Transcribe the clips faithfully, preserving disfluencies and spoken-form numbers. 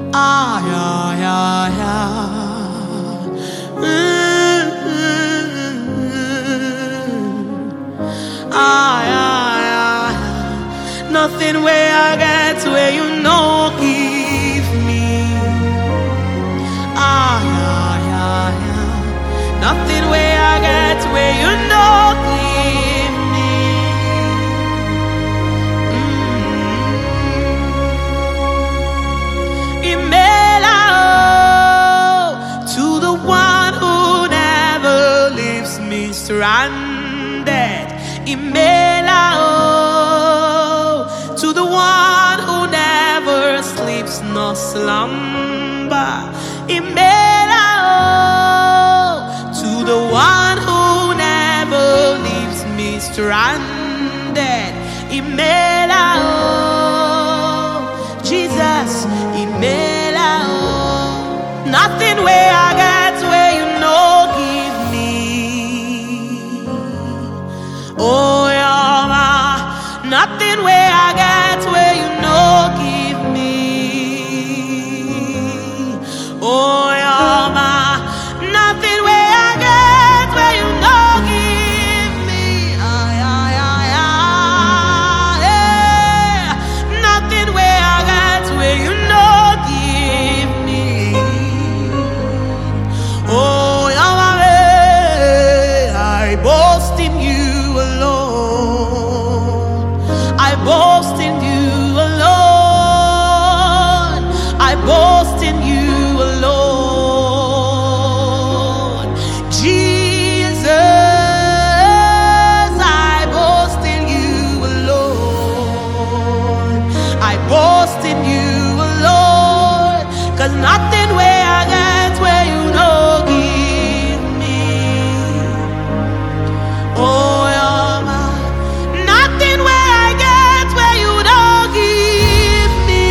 Ah, yeah, yeah, yeah. Mm-hmm. Ah, yeah, yeah, yeah. Nothing where I get where you know give me. Ah, yeah, yeah, yeah. Nothing where I get where you know give me. Mm-hmm. Imela, to the one who never leaves me stranded. Imela, to the one who never sleeps nor slumber. Imela, to the one who never leaves me stranded. Imela, Jesus, Imela, nothing where I get where you know give me. Oh, Yama, nothing where I get where you know give me. Oh, Yama, nothing where I get where you know give me. Ay, ay, ay, ay, yeah. Nothing where I get where you know give me. Oh, Yama, I boast in you alone. I boast in you alone. I boast in you alone. Jesus, I boast in you alone. I boast in you alone. 'Cause nothing where I get where you know give me. Oh, Yama, nothing where I get where you don't give me.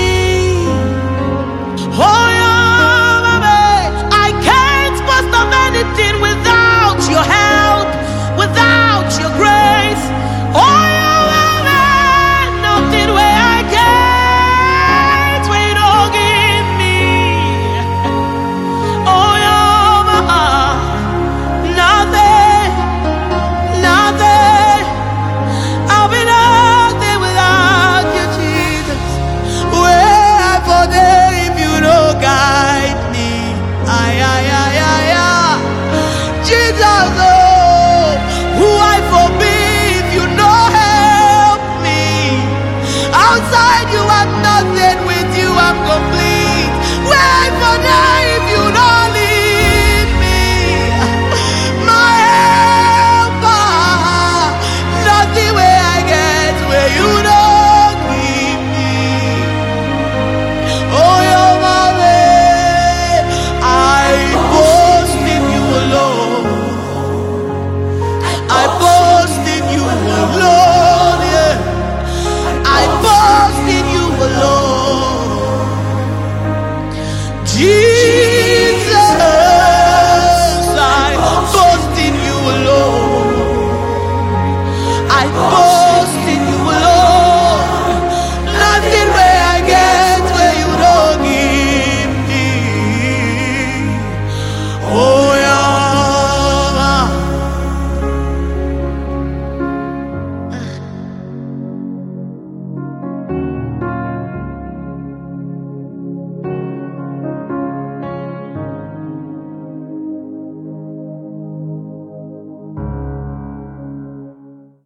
Oh, Yama, I can't boast of anything without your help, without your grace. Oh, Yama, nothing where I get where you don't give me. Oh, Yama, nothing, nothing. I'll be nothing without you, Jesus. Where for there if you don't guide me? Ay, ay, ay, ay, ay. Jesus, oh, who I forbid if you don't help me. Outside you are nothing.